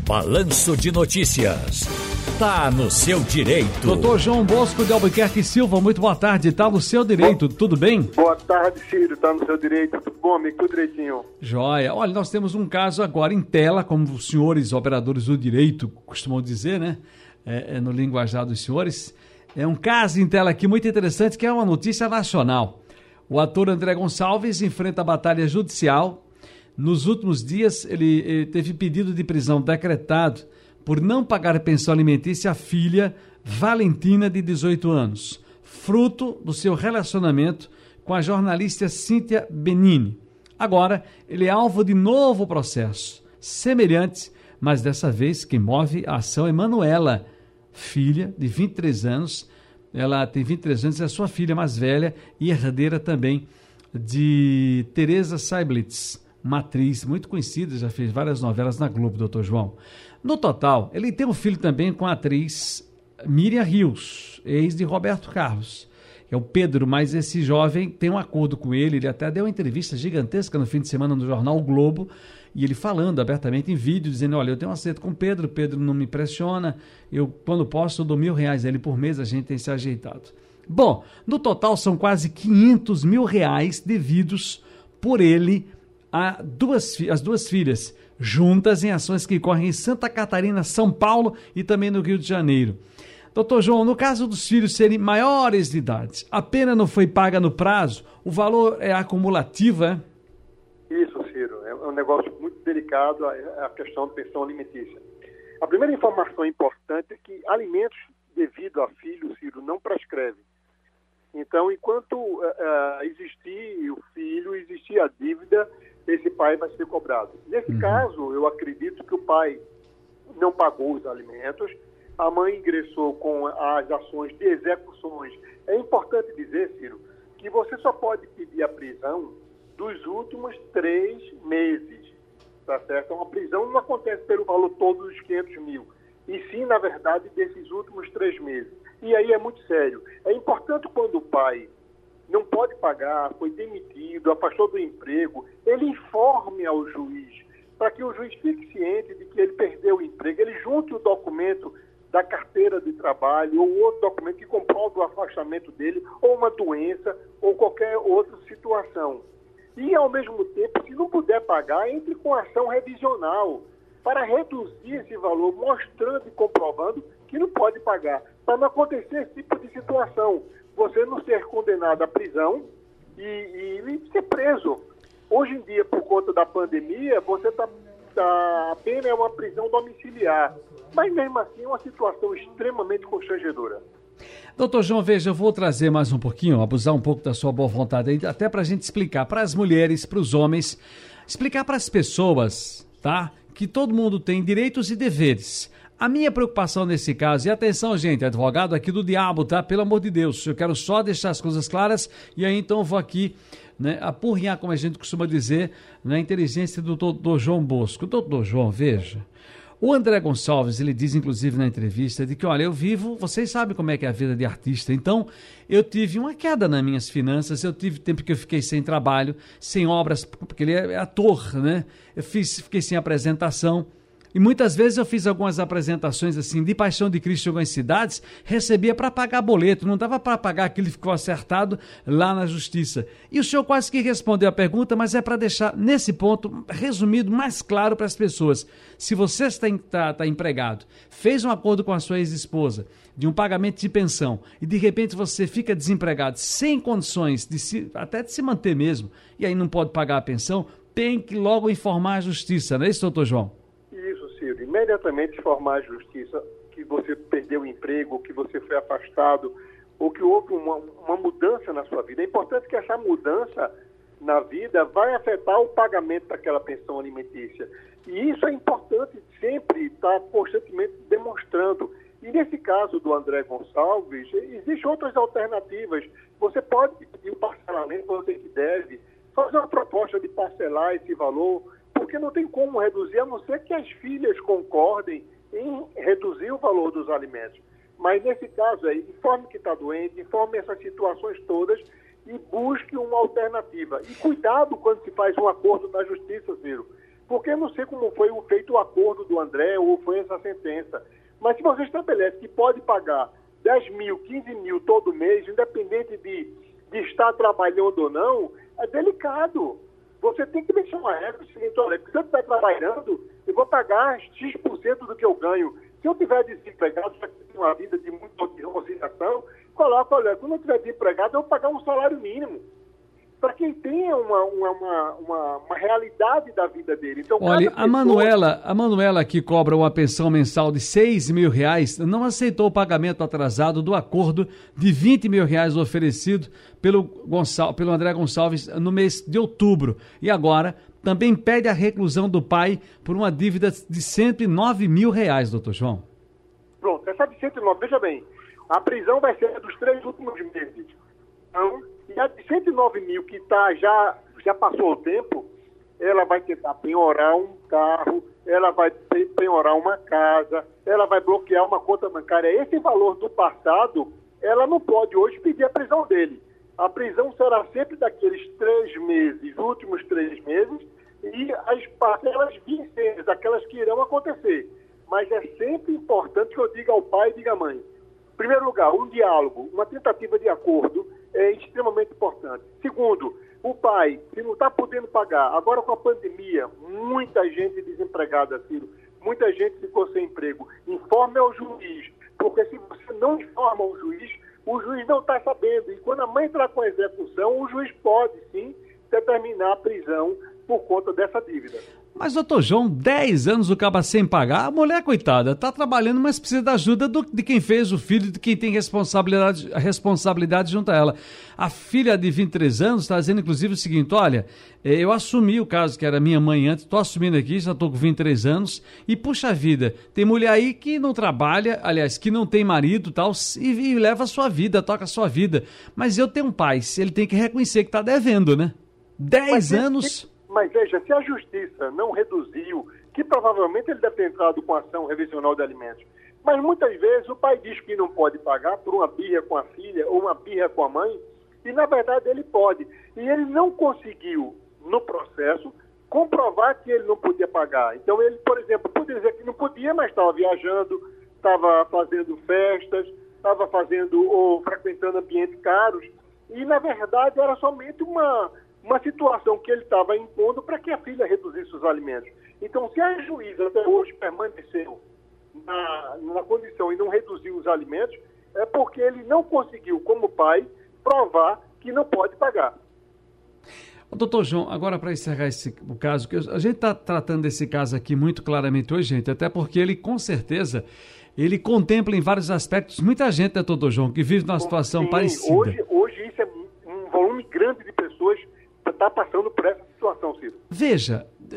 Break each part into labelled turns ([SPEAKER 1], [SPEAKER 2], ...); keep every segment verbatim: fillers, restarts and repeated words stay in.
[SPEAKER 1] Balanço de Notícias. Tá no seu direito.
[SPEAKER 2] Doutor João Bosco de Albuquerque Silva, muito boa tarde. Tá no seu direito, Bo... tudo bem?
[SPEAKER 3] Boa tarde, Ciro. Tá no seu direito. Tudo bom, amigo? Tudo direitinho.
[SPEAKER 2] Joia. Olha, nós temos um caso agora em tela, como os senhores operadores do direito costumam dizer, né? É, é no linguajar dos senhores. É um caso em tela aqui muito interessante, que é uma notícia nacional. O ator André Gonçalves enfrenta a batalha judicial. Nos últimos dias, ele, ele teve pedido de prisão decretado por não pagar pensão alimentícia à filha Valentina, de dezoito anos, fruto do seu relacionamento com a jornalista Cíntia Benini. Agora, ele é alvo de novo processo, semelhante, mas dessa vez quem move a ação é Manuela, filha de vinte e três anos. Ela tem vinte e três anos, é a sua filha mais velha e herdeira também de Teresa Seiblitz, uma atriz muito conhecida, já fez várias novelas na Globo, doutor João. No total, ele tem um filho também com a atriz Miriam Rios, ex de Roberto Carlos. É o Pedro, mas esse jovem tem um acordo com ele, ele até deu uma entrevista gigantesca no fim de semana no jornal O Globo, e ele falando abertamente em vídeo, dizendo, olha, eu tenho um acerto com o Pedro, o Pedro não me pressiona, eu, quando posso, eu dou mil reais a ele por mês, a gente tem se ajeitado. Bom, no total são quase quinhentos mil reais devidos por ele a duas, as duas filhas, juntas em ações que correm em Santa Catarina, São Paulo e também no Rio de Janeiro. Doutor João, no caso dos filhos serem maiores de idade, a pena não foi paga no prazo, o valor é acumulativo, é?
[SPEAKER 3] Isso, Ciro, é um negócio muito delicado a, a questão da pensão alimentícia. A primeira informação importante é que alimentos devido a filho, Ciro, não prescreve. Então, enquanto uh, uh, existir o filho, existir a dívida, esse pai vai ser cobrado. Nesse uhum. caso, eu acredito que o pai não pagou os alimentos, a mãe ingressou com as ações de execuções. É importante dizer, Ciro, que você só pode pedir a prisão dos últimos três meses, tá certo? Uma prisão não acontece pelo valor todo dos quinhentos mil, e sim, na verdade, desses últimos três meses. E aí é muito sério. É importante quando o pai não pode pagar, foi demitido, afastou do emprego, ele informe ao juiz, para que o juiz fique ciente de que ele perdeu o emprego, ele junte o documento da carteira de trabalho ou outro documento que comprove o afastamento dele, ou uma doença, ou qualquer outra situação. E, ao mesmo tempo, se não puder pagar, entre com ação revisional para reduzir esse valor, mostrando e comprovando que não pode pagar, para não acontecer esse tipo de situação. Você não ser condenado à prisão e, e, e ser preso. Hoje em dia, por conta da pandemia, você tá, tá, a pena é uma prisão domiciliar. Mas, mesmo assim, é uma situação extremamente constrangedora.
[SPEAKER 2] Doutor João, veja, eu vou trazer mais um pouquinho, abusar um pouco da sua boa vontade aí, até para a gente explicar para as mulheres, para os homens, explicar para as pessoas, tá? Que todo mundo tem direitos e deveres. A minha preocupação nesse caso, e atenção, gente, advogado aqui do diabo, tá? Pelo amor de Deus, eu quero só deixar as coisas claras e aí então eu vou aqui, né, apurrinhar, como a gente costuma dizer, na inteligência do doutor João Bosco. Doutor João, veja, o André Gonçalves, ele diz inclusive na entrevista, de que, olha, eu vivo, vocês sabem como é que é a vida de artista, então eu tive uma queda nas minhas finanças, eu tive tempo que eu fiquei sem trabalho, sem obras, porque ele é ator, né? Eu fiz, fiquei sem apresentação. E muitas vezes eu fiz algumas apresentações assim, de Paixão de Cristo em algumas cidades, recebia para pagar boleto, não dava para pagar aquilo que ficou acertado lá na justiça. E o senhor quase que respondeu a pergunta, mas é para deixar nesse ponto resumido, mais claro para as pessoas. Se você está, está, está empregado, fez um acordo com a sua ex-esposa de um pagamento de pensão e de repente você fica desempregado, sem condições de se, até de se manter mesmo, e aí não pode pagar a pensão, tem que logo informar a justiça, não é isso, doutor João?
[SPEAKER 3] Imediatamente informar a justiça que você perdeu o emprego, que você foi afastado, ou que houve uma, uma mudança na sua vida. É importante que essa mudança na vida vai afetar o pagamento daquela pensão alimentícia. E isso é importante sempre estar constantemente demonstrando. E nesse caso do André Gonçalves, existem outras alternativas. Você pode pedir o parcelamento, você que deve, fazer uma proposta de parcelar esse valor, porque não tem como reduzir, a não ser que as filhas concordem em reduzir o valor dos alimentos. Mas, nesse caso aí, informe que está doente, informe essas situações todas e busque uma alternativa. E cuidado quando se faz um acordo na justiça, Ciro, porque eu não sei como foi o, feito o acordo do André ou foi essa sentença. Mas se você estabelece que pode pagar dez mil, quinze mil todo mês, independente de, de estar trabalhando ou não, é delicado. Você tem que deixar uma regra do seguinte: olha, se eu estiver trabalhando, eu vou pagar X por cento do que eu ganho. Se eu estiver desempregado, já que tenho uma vida de muita conciliação, coloca, olha, quando eu estiver desempregado, eu vou pagar um salário mínimo. Para quem tem uma, uma, uma, uma, uma realidade da vida dele. Então,
[SPEAKER 2] olha,
[SPEAKER 3] pessoa...
[SPEAKER 2] a Manuela, a Manuela que cobra uma pensão mensal de seis mil reais, não aceitou o pagamento atrasado do acordo de vinte mil reais oferecido pelo, Gonçal, pelo André Gonçalves no mês de outubro. E agora também pede a reclusão do pai por uma dívida de cento e nove mil reais, doutor João.
[SPEAKER 3] Pronto, essa de cento e nove, veja bem, a prisão vai ser dos três últimos meses. Então, e a de cento e nove mil que tá, já, já passou o tempo, ela vai tentar penhorar um carro, ela vai penhorar uma casa, ela vai bloquear uma conta bancária. Esse valor do passado, ela não pode hoje pedir a prisão dele. A prisão será sempre daqueles três meses, últimos três meses, e as parcelas vincentes, aquelas que irão acontecer. Mas é sempre importante que eu diga ao pai e diga à mãe. Em primeiro lugar, um diálogo, uma tentativa de acordo é extremamente importante. Segundo, o pai, se não está podendo pagar, agora com a pandemia, muita gente desempregada, Ciro, muita gente ficou sem emprego. Informe ao juiz, porque se você não informa o juiz, o juiz não está sabendo. E quando a mãe entrar com a execução, o juiz pode, sim, determinar a prisão por conta dessa dívida.
[SPEAKER 2] Mas, doutor João, dez anos o caba sem pagar, a mulher, coitada, está trabalhando, mas precisa da ajuda do, de quem fez o filho, de quem tem responsabilidade, responsabilidade junto a ela. A filha de vinte e três anos está dizendo, inclusive, o seguinte: olha, eu assumi o caso que era minha mãe antes, estou assumindo aqui, já estou com vinte e três anos, e puxa vida, tem mulher aí que não trabalha, aliás, que não tem marido tal, e, e leva a sua vida, toca a sua vida. Mas eu tenho um pai, ele tem que reconhecer que está devendo, né? Dez anos...
[SPEAKER 3] Mas veja, se a justiça não reduziu, que provavelmente ele deve ter entrado com ação revisional de alimentos, mas muitas vezes o pai diz que não pode pagar por uma birra com a filha ou uma birra com a mãe, e na verdade ele pode. E ele não conseguiu, no processo, comprovar que ele não podia pagar. Então ele, por exemplo, podia dizer que não podia, mas estava viajando, estava fazendo festas, estava fazendo ou frequentando ambientes caros, e na verdade era somente uma... uma situação que ele estava impondo para que a filha reduzisse os alimentos. Então, se a juíza até hoje permaneceu na, na condição e não reduziu os alimentos, é porque ele não conseguiu, como pai, provar que não pode pagar.
[SPEAKER 2] Doutor João, agora para encerrar esse, o caso, que a gente está tratando desse caso aqui muito claramente hoje, gente, até porque ele, com certeza, ele contempla em vários aspectos muita gente, né, doutor João, que vive numa situação
[SPEAKER 3] Sim,
[SPEAKER 2] parecida.
[SPEAKER 3] Hoje, hoje isso é um volume grande de pessoas está passando por essa situação, Ciro.
[SPEAKER 2] Veja, é,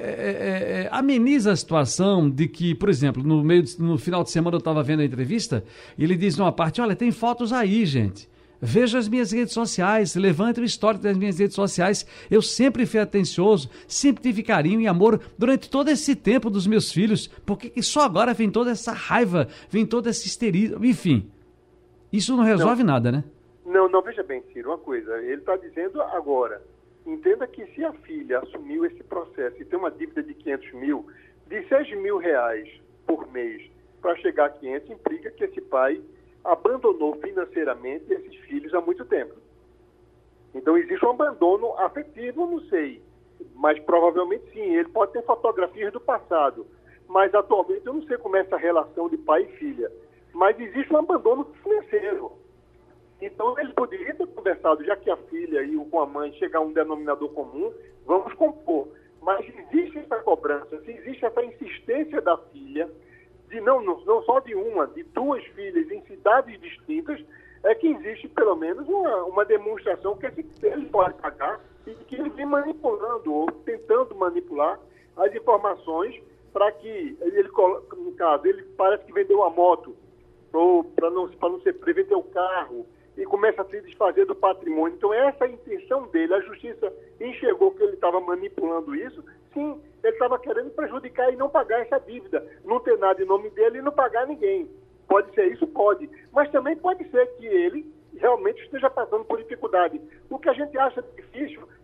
[SPEAKER 2] é, é, ameniza a situação de que, por exemplo, no, meio de, no final de semana eu estava vendo a entrevista, e ele diz numa parte: olha, tem fotos aí, gente. Veja as minhas redes sociais, levante o histórico das minhas redes sociais. Eu sempre fui atencioso, sempre tive carinho e amor durante todo esse tempo dos meus filhos. Por que só agora vem toda essa raiva, vem toda essa histeria? Enfim, isso não resolve não, nada, né?
[SPEAKER 3] Não, não, veja bem, Ciro, uma coisa. Ele está dizendo agora. Entenda que se a filha assumiu esse processo e tem uma dívida de quinhentos mil, de seis mil reais por mês para chegar a quinhentos, implica que esse pai abandonou financeiramente esses filhos há muito tempo. Então existe um abandono afetivo, não sei, mas provavelmente sim. Ele pode ter fotografias do passado, mas atualmente eu não sei como é essa relação de pai e filha. Mas existe um abandono financeiro. Então, ele poderia ter conversado, já que a filha e o com a mãe chegar a um denominador comum, vamos compor. Mas existe essa cobrança, se existe essa insistência da filha, de não, não, não só de uma, de duas filhas em cidades distintas, é que existe pelo menos uma, uma demonstração que ele pode pagar e que ele vem manipulando ou tentando manipular as informações para que ele, no caso, ele parece que vendeu a moto ou para não, para não ser preso, vendeu o carro, e começa a se desfazer do patrimônio. Então, essa é a intenção dele. A justiça enxergou que ele estava manipulando isso. Sim, ele estava querendo prejudicar e não pagar essa dívida. Não ter nada em nome dele e não pagar ninguém. Pode ser isso? Pode. Mas também pode ser que ele realmente esteja passando por dificuldade. O que a gente acha difícil,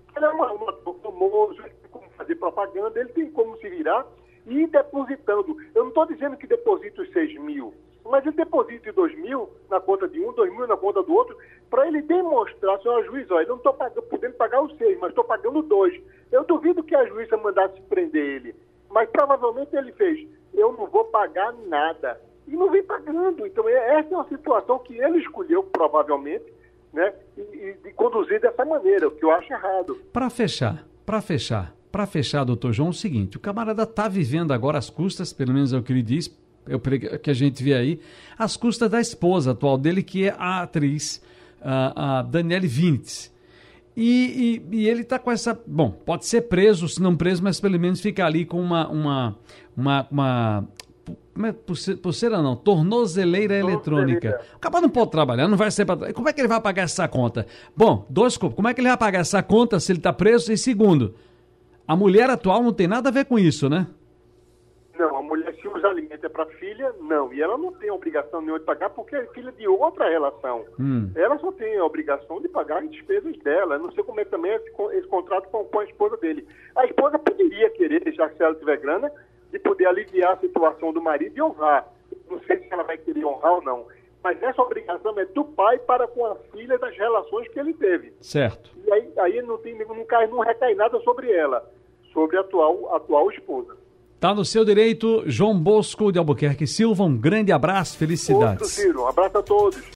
[SPEAKER 3] Ele é um ator famoso, ele tem como fazer propaganda, ele tem como se virar e ir depositando. Eu não estou dizendo que deposite os seis mil, mas ele deposite dois mil na conta de um, dois mil na conta do outro, para ele demonstrar, senhor juiz, olha, eu não estou podendo pagar os seis, mas estou pagando dois. Eu duvido que a juíza mandasse prender ele, mas provavelmente ele fez, eu não vou pagar nada. E não vem pagando. Então, essa é uma situação que ele escolheu, provavelmente, né, e, e, e conduzir dessa maneira, o que eu acho errado.
[SPEAKER 2] Para fechar, para fechar, para fechar, doutor João, é o seguinte, o camarada está vivendo agora às custas, pelo menos é o que ele diz, é o que a gente vê aí, às custas da esposa atual dele, que é a atriz, a, a Daniele Vinitz. E, e, e ele está com essa... Bom, pode ser preso, se não preso, mas pelo menos fica ali com uma... uma, uma, uma pulseira não, tornozeleira eletrônica. O cara não pode trabalhar, não vai ser para... Como é que ele vai pagar essa conta? Bom, dois, como é que ele vai pagar essa conta se ele está preso? E segundo, a mulher atual não tem nada a ver com isso, né?
[SPEAKER 3] Não, a mulher, se os alimentos é para a filha, não. E ela não tem obrigação nenhuma de pagar porque é filha de outra relação. Hum. Ela só tem a obrigação de pagar as despesas dela. Eu não sei como é também esse, esse contrato com, com a esposa dele. A esposa poderia querer, já que se ela tiver grana, de poder aliviar a situação do marido e honrar. Não sei se ela vai querer honrar ou não. Mas essa obrigação é do pai para com a filha das relações que ele teve.
[SPEAKER 2] Certo.
[SPEAKER 3] E aí, aí não, tem, não, cai, não recai nada sobre ela, sobre a atual, atual esposa.
[SPEAKER 2] Tá no seu direito, João Bosco de Albuquerque Silva. Um grande abraço, felicidades.
[SPEAKER 3] Outro, Ciro. Um abraço a todos.